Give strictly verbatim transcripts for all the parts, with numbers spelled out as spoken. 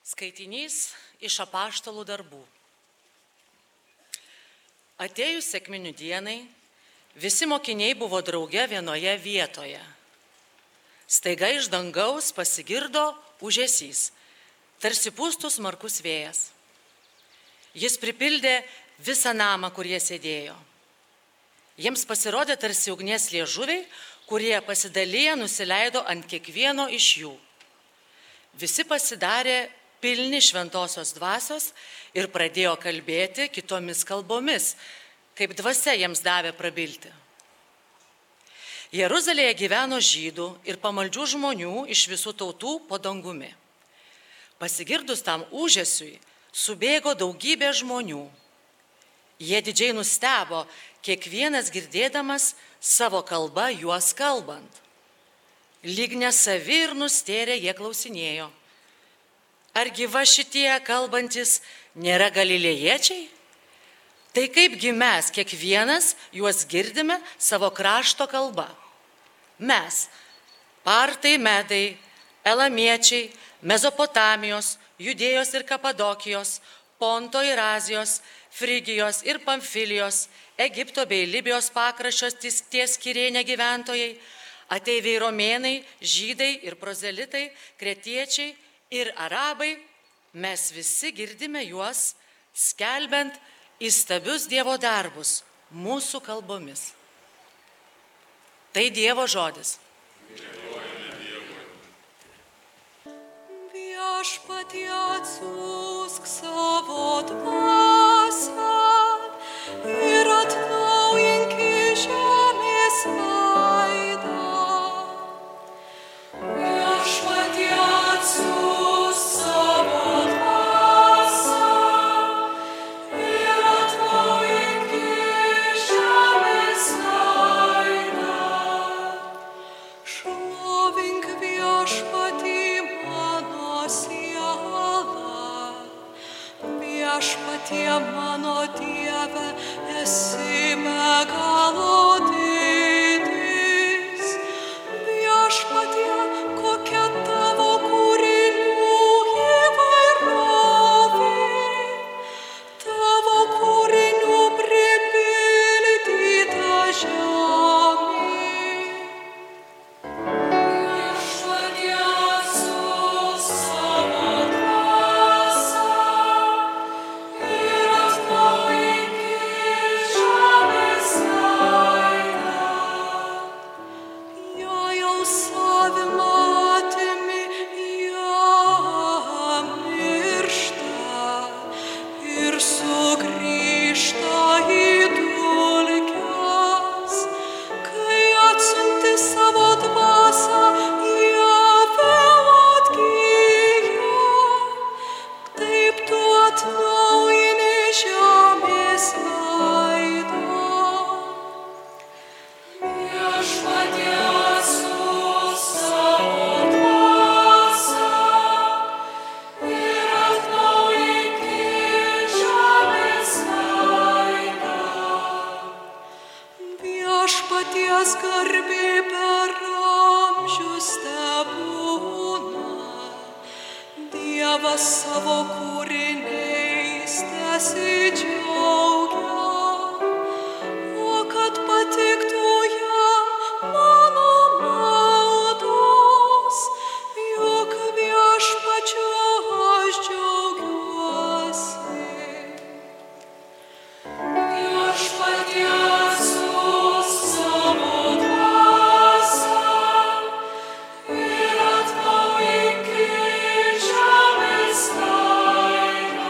Skaitinys iš apaštalų darbų. Atėjus sekminių dienai, visi mokiniai buvo drauge vienoje vietoje. Staiga iš dangaus pasigirdo ūžesys, tarsi pūstų smarkus vėjas. Jis pripildė visą namą, kur jie sėdėjo. Jiems pasirodė tarsi ugnies liežuviai, kurie pasidaliję nusileido ant kiekvieno iš jų. Visi pasidarė pilni šventosios dvasios ir pradėjo kalbėti kitomis kalbomis, kaip dvasia jiems davė prabilti. Jeruzalėje gyveno žydų ir pamaldžių žmonių iš visų tautų po dangumi. Pasigirdus tam ūžesiui, subėgo daugybė žmonių. Jie didžiai nustebo, kiekvienas girdėdamas savo kalbą juos kalbant. Lyg nesavi ir nustėrę jie klausinėjo: argi va šitie kalbantis nėra galilėjiečiai? Tai kaipgi mes kiekvienas juos girdime savo krašto kalba? Mes, partai, medai, elamiečiai, Mezopotamijos, Judėjos ir Kapadokijos, Ponto ir Azijos, Frigijos ir Pamfilijos, Egipto bei Libijos pakraščios ties Kirėne gyventojai, ateiviai romėnai, žydai ir prozelitai, kretiečiai ir arabai, mes visi girdime juos skelbiant įstabius Dievo darbus mūsų kalbomis. Tai Dievo žodis. Viešpatie atsiųsk savo dvasią ir atnaujink žemės veidą. Viešpatie atsiųsk savo dvasią ir atnaujink žemės veidą. Šlovink viešpatį mano siela, viešpatie mano Dieve, esi be galo didis. Viešpatie, kokia tavo kūrinių įvairovė, tavo kūrinių pripildyta žemė. Viešpatie atsiųsk savo dvasią ir atnaujink žemės veidą. Jei jau savimą atimi, jie miršta ir sugrįžta į dulkes. Kai atsiunti savo dvasią, jie vėl atgyja. Taip tu atnaujini žemės veidą. Viešpatie atsiųsk savo dvasią ir atnaujink žemės veidą. Viešpaties garbė per amžius tebūna, Dievas savo kūriniais tesidžiaugia. O kad patiktų jam mano maldos, juk viešpačiu aš džiaugiuosi. Viešpatie atsiųsk savo dvasią ir atnaujink žemės veidą.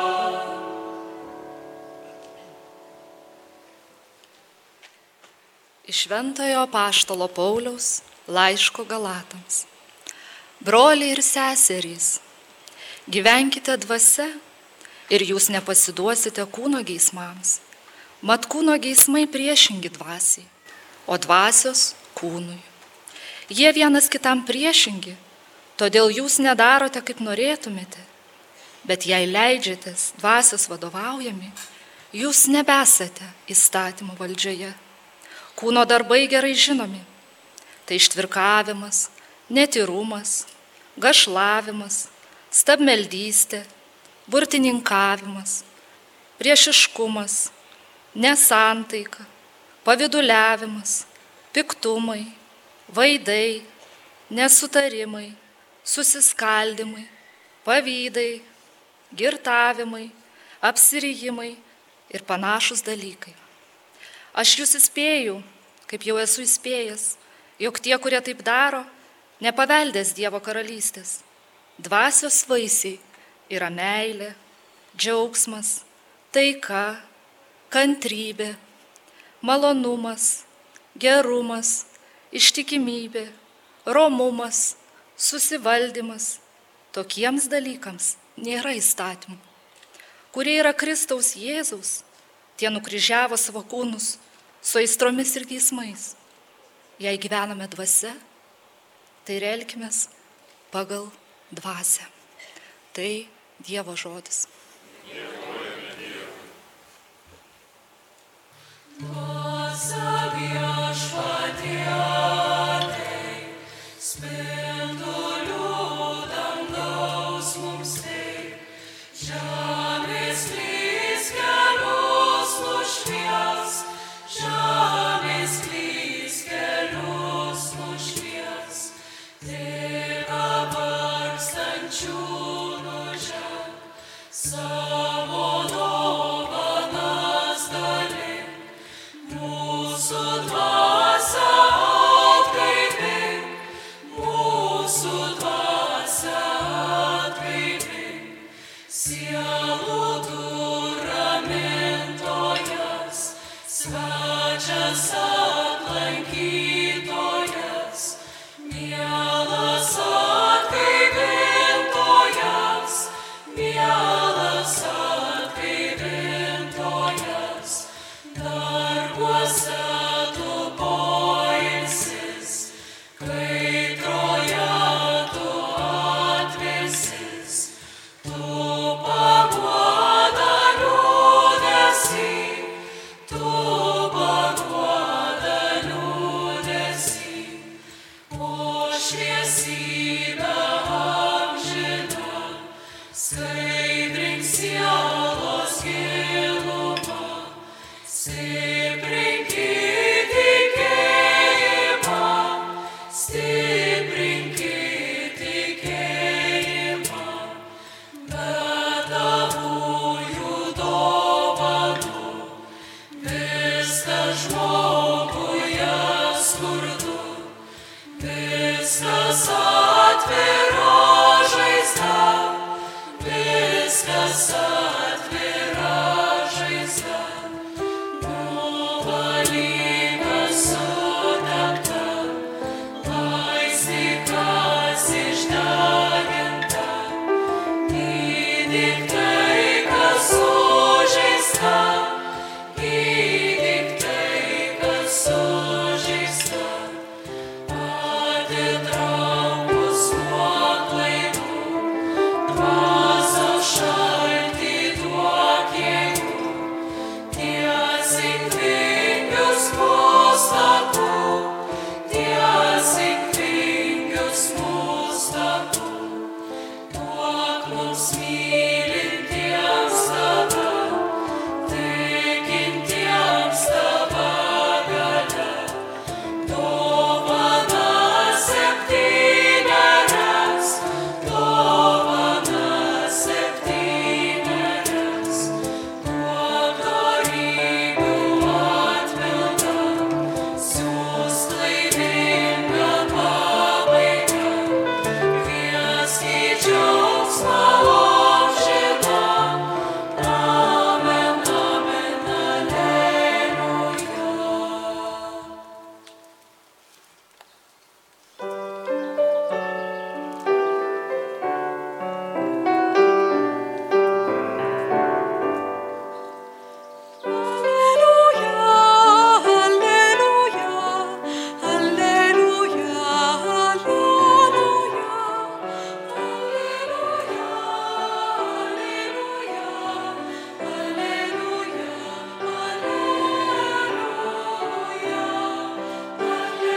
Iš Šventojo apaštalo Pauliaus laiško Galatams. Broliai ir seserys, gyvenkite dvasia ir jūs nepasiduosite kūno geismams. Mat kūno geismai priešingi dvasiai, o dvasios kūnui. Jie vienas kitam priešingi, todėl jūs nedarote, kaip norėtumėte. Bet jei leidžiatės dvasios vadovaujami, jūs nebesate įstatymų valdžioje. Kūno darbai gerai žinomi. Tai ištvirkavimas, netyrumas, gašlavimas, stabmeldystė, burtininkavimas, priešiškumas, nesantaika, pavyduliavimas, piktumai, vaidai, nesutarimai, susiskaldimai, pavydai, girtavimai, apsirijimai ir panašus dalykai. Aš jūs įspėju, kaip jau esu įspėjęs, jog tie, kurie taip daro, nepaveldės Dievo karalystės. Dvasios vaisiai yra meilė, džiaugsmas, taika, kantrybė, malonumas, gerumas, ištikimybė, romumas, susivaldymas. Tokiems dalykams nėra įstatymų. Kurie yra Kristaus Jėzaus, tie nukryžiavo savo kūnus su aistromis ir geismais. Jei gyvename dvasia, tai elkimės pagal dvasią. Tai Dievo žodis.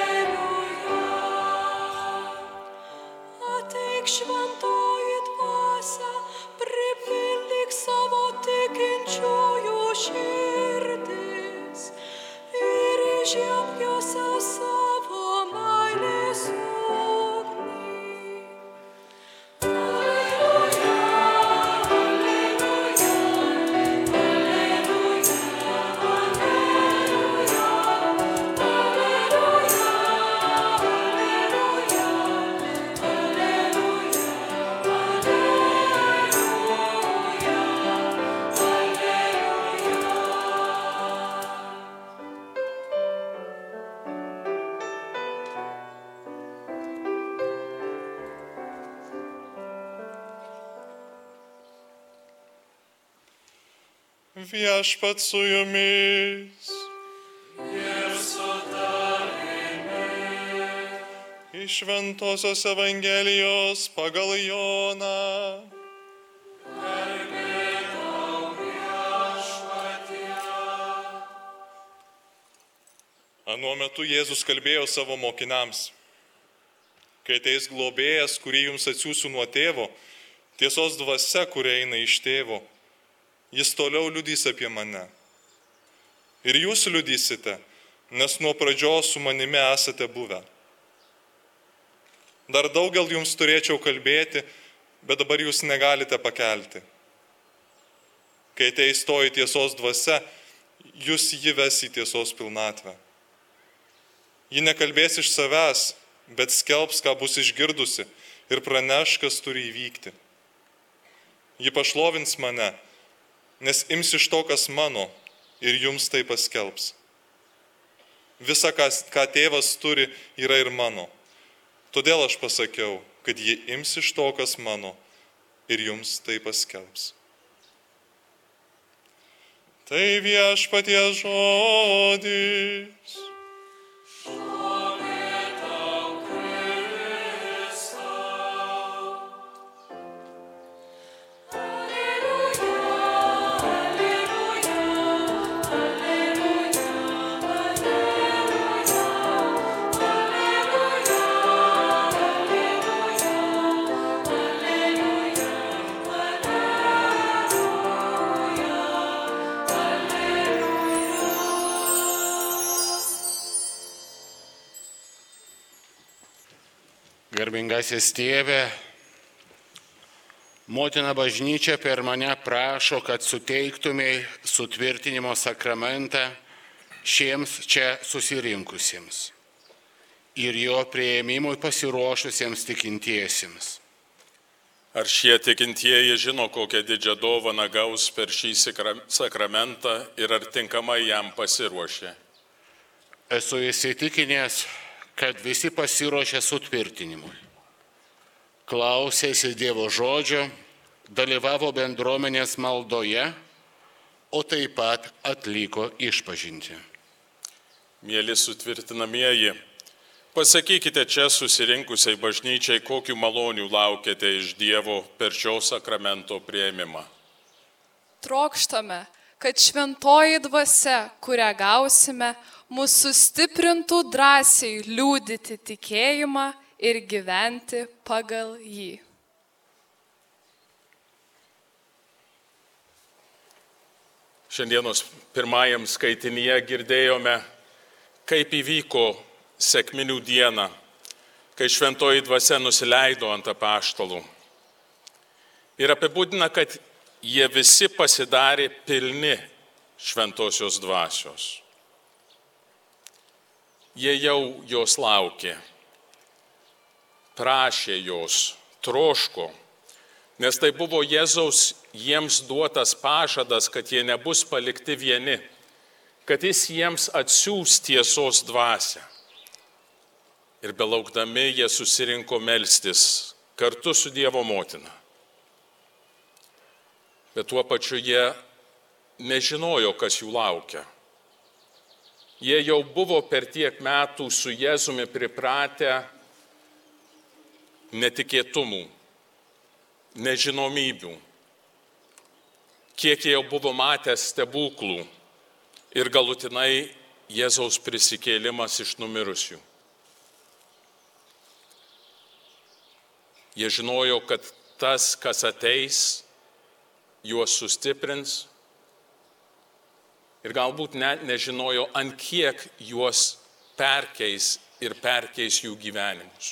Šventoji dvasia. Viešpat su jumis. Ir su tavimi. Iš Šventosios Evangelijos pagal Joną. Garbė tau, Viešpatie. Anuo metu Jėzus kalbėjo savo mokiniams: kai ateis globėjas, kurį jums atsiųsiu nuo tėvo, tiesos dvasia, kuri eina iš tėvo, jis toliau liudys apie mane. Ir jūs liudysite, nes nuo pradžios su manimi esate buvę. Dar daugel jums turėčiau kalbėti, bet dabar jūs negalite pakelti. Kai ateis toji tiesos dvasia, jūs jį ves į tiesos pilnatvę. Ji nekalbės iš savęs, bet skelbs, ką bus išgirdusi, ir praneš, kas turi įvykti. Ji pašlovins mane, nes ims iš to, kas mano, ir jums tai paskelbs. Visa, ką tėvas turi, yra ir mano. Todėl aš pasakiau, kad ji ims iš to, kas mano, ir jums tai paskelbs. Tai Viešpaties žodis. Garbingasis tėve, motina bažnyčia per mane prašo, kad suteiktumėj sutvirtinimo sakramentą šiems čia susirinkusiems ir jo priėmimui pasiruošusiems tikintiesiems. Ar šie tikintieji žino, kokią didžią dovaną gaus per šį sakramentą ir ar tinkamai jam pasiruošė? Esu įsitikinęs, kad visi pasiruošė sutvirtinimui. Klausėsi Dievo žodžio, dalyvavo bendruomenės maldoje, o taip pat atliko išpažintį. Mieli sutvirtinamieji, pasakykite čia susirinkusiai bažnyčiai, kokių malonių laukiate iš Dievo per šio sakramento priėmimą. Trokštame, kad šventoji dvasia, kurią gausime, mus sustiprintų drąsiai liudyti tikėjimą ir gyventi pagal jį. Šiandienos pirmajam skaitinyje girdėjome, kaip įvyko sekminių dieną, kai šventoji dvasia nusileido ant apaštalų. Ir apibūdina, kad jie visi pasidarė pilni šventosios dvasios. Jie jau jos laukė, prašė jos, troško, nes tai buvo Jėzaus jiems duotas pažadas, kad jie nebus palikti vieni, kad jis jiems atsiųs tiesos dvasią. Ir belaukdami jie susirinko melstis kartu su Dievo motina. Bet tuo pačiu jie nežinojo, kas jų laukia. Jie jau buvo per tiek metų su Jėzumi pripratę netikėtumų, nežinomybių. Kiek jie jau buvo matę stebuklų ir galutinai Jėzaus prisikėlimas iš numirusių. Jie žinojo, kad tas, kas ateis, juos sustiprins. Ir galbūt net nežinojo, ant kiek juos perkeis ir perkeis jų gyvenimus.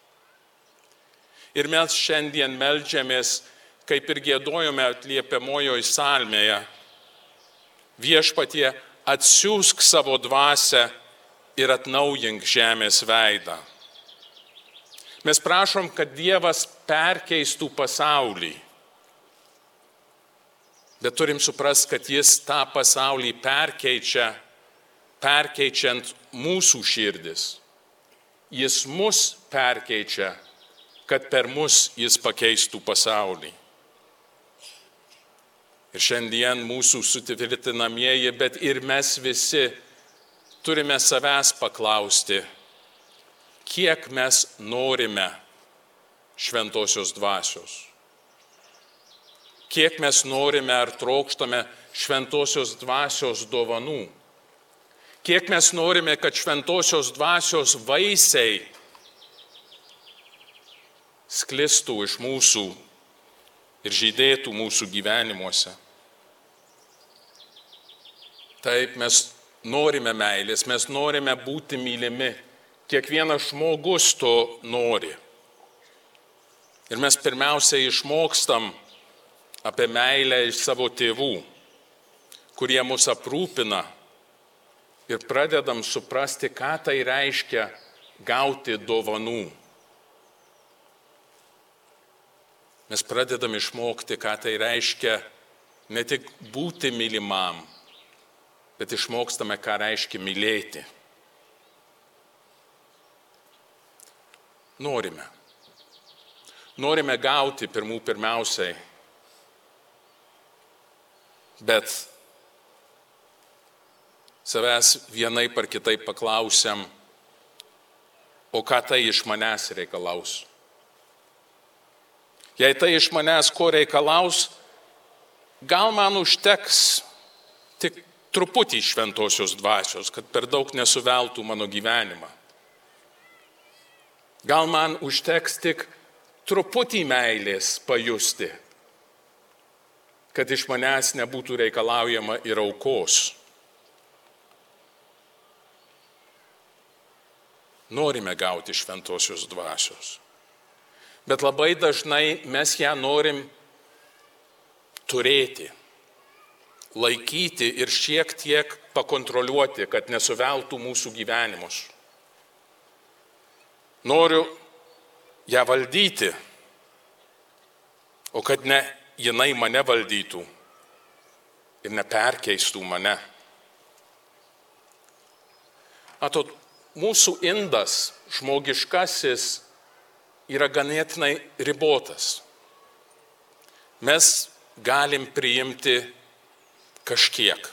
Ir mes šiandien meldžiamės, kaip ir giedojome atliepiamojoje psalmėje, Viešpatie, atsiųsk savo dvasią ir atnaujink žemės veidą. Mes prašom, kad Dievas perkeistų pasaulį. Bet turim suprasti, kad jis tą pasaulį perkeičia, perkeičiant mūsų širdis. Jis mus perkeičia, kad per mus jis pakeistų pasaulį. ir šiandien mūsų sutvirtinamieji, bet ir mes visi turime savęs paklausti, kiek mes norime šventosios dvasios. Kiek mes norime ar trokštame šventosios dvasios dovanų. Kiek mes norime, kad šventosios dvasios vaisiai sklistų iš mūsų ir žydėtų mūsų gyvenimuose. Taip, mes norime meilės, mes norime būti mylimi. Kiekvienas žmogus to nori. Ir mes pirmiausiai išmokstam apie meilę iš savo tėvų, kurie mus aprūpina, ir pradedam suprasti, ką tai reiškia gauti dovanų. Mes pradedam išmokti, ką tai reiškia ne tik būti mylimam, bet išmokstame, ką reiškia mylėti. Norime. Norime gauti pirmų pirmiausiai, bet savęs vienaip ar kitaip paklausiam, o ką tai iš manęs reikalaus. Jei tai iš manęs ko reikalaus, gal man užteks tik truputį šventosios dvasios, kad per daug nesuveltų mano gyvenimą. Gal man užteks tik truputį meilės pajusti, kad iš manęs nebūtų reikalaujama ir aukos. Norime gauti šventosios dvasios, bet labai dažnai mes ją norim turėti, laikyti ir šiek tiek pakontroliuoti, kad nesuveltų mūsų gyvenimus. Noriu ją valdyti, o kad ne jinai mane valdytų ir neperkeistų mane. Atot, mūsų indas žmogiškasis yra ganėtinai ribotas. Mes galim priimti kažkiek.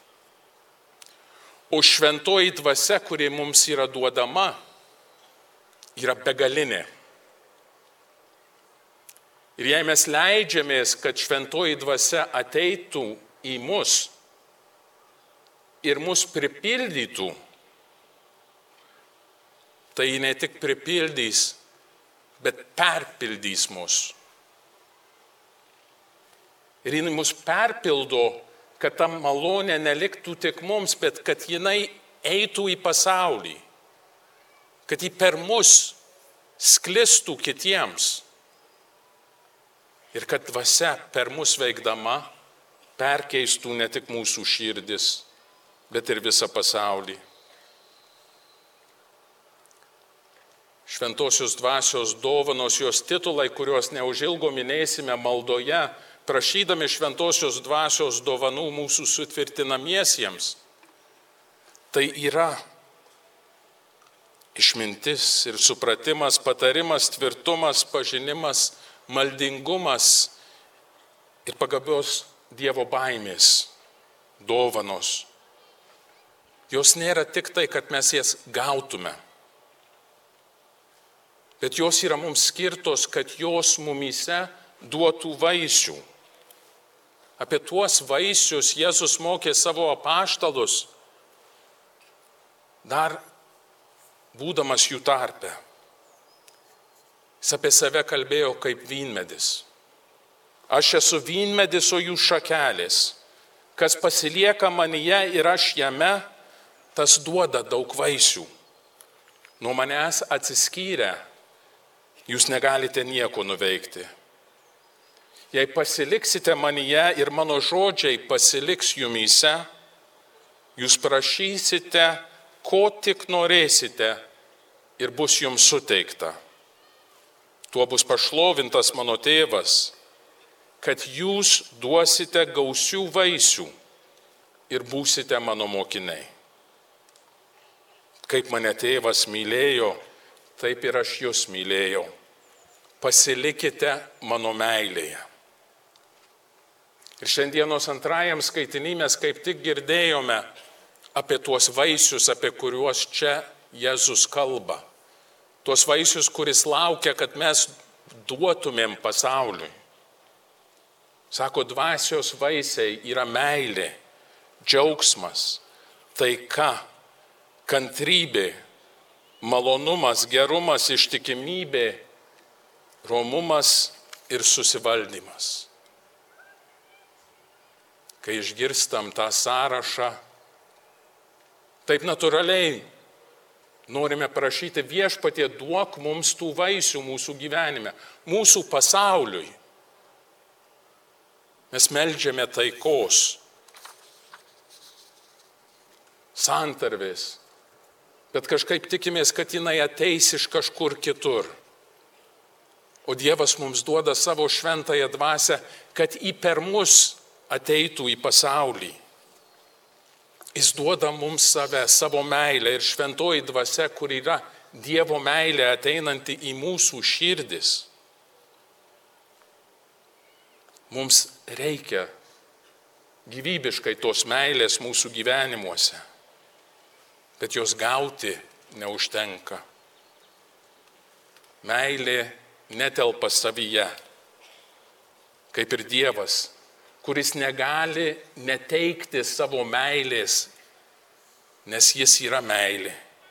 O šventoji dvasia, kuri mums yra duodama, yra begalinė. Ir jei mes leidžiamės, kad šventoji dvasia ateitų į mus ir mus pripildytų, tai ji ne tik pripildys, bet perpildys mus. Ir ji mus perpildo, kad ta malonė neliktų tik mums, bet kad jinai eitų į pasaulį, kad ji per mus sklistų kitiems. Ir kad dvasia per mus veikdama perkeistų ne tik mūsų širdis, bet ir visą pasaulį. Šventosios dvasios dovanos, jos titulai, kuriuos neužilgo minėsime maldoje, prašydami šventosios dvasios dovanų mūsų sutvirtinamiesiems, tai yra išmintis ir supratimas, patarimas, tvirtumas, pažinimas, maldingumas ir pagabios Dievo baimės dovanos. Jos nėra tik tai, kad mes jas gautume, bet jos yra mums skirtos, kad jos mumyse duotų vaisių. Apie tuos vaisius Jėzus mokė savo apaštalus, dar būdamas jų tarpe. Jis apie save kalbėjo kaip vynmedis. Aš esu vynmedis, o jūs šakelės. Kas pasilieka manyje ir aš jame, tas duoda daug vaisių. Nuo manęs atsiskyrę, jūs negalite nieko nuveikti. Jei pasiliksite manyje ir mano žodžiai pasiliks jumyse, jūs prašysite, ko tik norėsite, ir bus jums suteikta. Tuo bus pašlovintas mano tėvas, kad jūs duosite gausių vaisių ir būsite mano mokiniai. Kaip mane tėvas mylėjo, taip ir aš jūs mylėjau. Pasilikite mano meilėje. Ir šiandienos antrajam skaitinį mes kaip tik girdėjome apie tuos vaisius, apie kuriuos čia Jėzus kalba. Tuos vaisius, kuris laukia, kad mes duotumėm pasauliui. Sako, dvasios vaisiai yra meilė, džiaugsmas, taika, kantrybė, malonumas, gerumas, ištikimybė, romumas ir susivaldymas. Kai išgirstam tą sąrašą, taip natūraliai norime prašyti Viešpatie, duok mums tų vaisių mūsų gyvenime, mūsų pasauliui. Mes meldžiame taikos, santarvės, bet kažkaip tikimės, kad jinai ateis iš kažkur kitur. O Dievas mums duoda savo šventąją dvasią, kad į per mus ateitų į pasaulį. Jis duoda mums save, savo meilę ir šventoji dvasia, kur yra Dievo meilė ateinanti į mūsų širdis. Mums reikia gyvybiškai tos meilės mūsų gyvenimuose, bet jos gauti neužtenka. Meilė netelpa savyje, kaip ir Dievas, kuris negali neteikti savo meilės, nes jis yra meilė.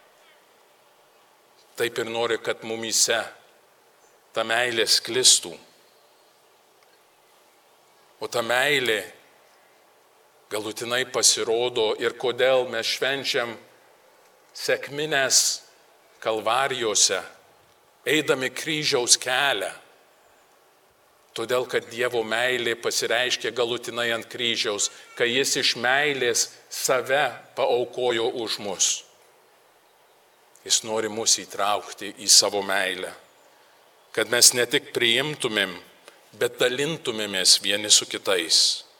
Taip ir nori, kad mumyse ta meilė sklistų. O ta meilė galutinai pasirodo ir kodėl mes švenčiam sekmines Kalvarijose, eidami kryžiaus kelią. Todėl, kad Dievo meilė pasireiškė galutinai ant kryžiaus, kai jis iš meilės save paaukojo už mus. Jis nori mus įtraukti į savo meilę, kad mes ne tik priimtumėm, bet dalintumėmės vieni su kitais.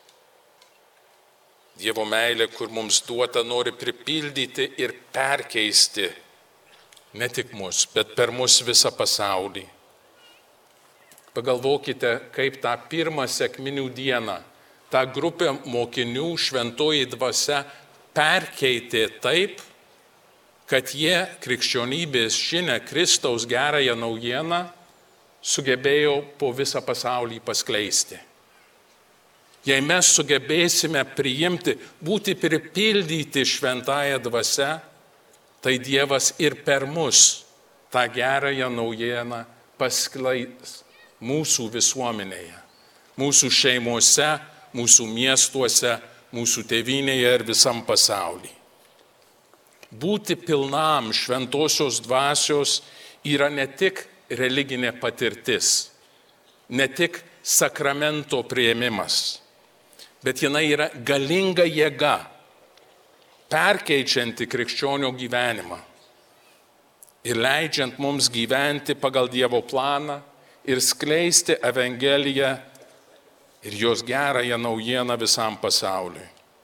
Dievo meilė, kur mums duota, nori pripildyti ir perkeisti ne tik mus, bet per mus visą pasaulį. Pagalvokite, kaip tą pirmą sekminių dieną tą grupę mokinių šventoji dvasia perkeitė taip, kad jie krikščionybės žinią, Kristaus gerąją naujieną sugebėjo po visą pasaulį paskleisti. Jei mes sugebėsime priimti, būti pripildyti šventąją dvasią, tai Dievas ir per mus tą gerąją naujieną paskleis mūsų visuomenėje, mūsų šeimose, mūsų miestuose, mūsų tėvynėje ir visam pasaulyje. Būti pilnam šventosios dvasios yra ne tik religinė patirtis, ne tik sakramento priėmimas, bet jinai yra galinga jėga, perkeičianti krikščionio gyvenimą ir leidžiant mums gyventi pagal Dievo planą ir skleisti Evangeliją ir jos gerąją naujieną visam pasauliui.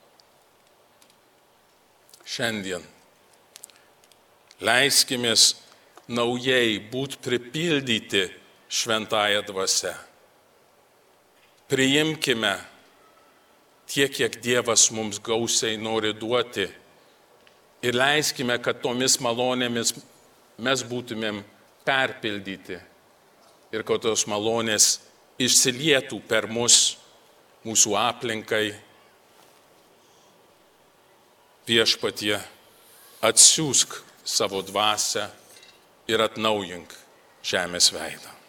Šiandien leiskimės naujai būti pripildyti šventąją dvasią. Priimkime tiek, kiek Dievas mums gausiai nori duoti ir leiskime, kad tomis malonėmis mes būtumėm perpildyti ir kad tos malonės išsilietų per mus, mūsų aplinkai. Viešpatie, atsiųsk savo dvasią ir atnaujink žemės veidą.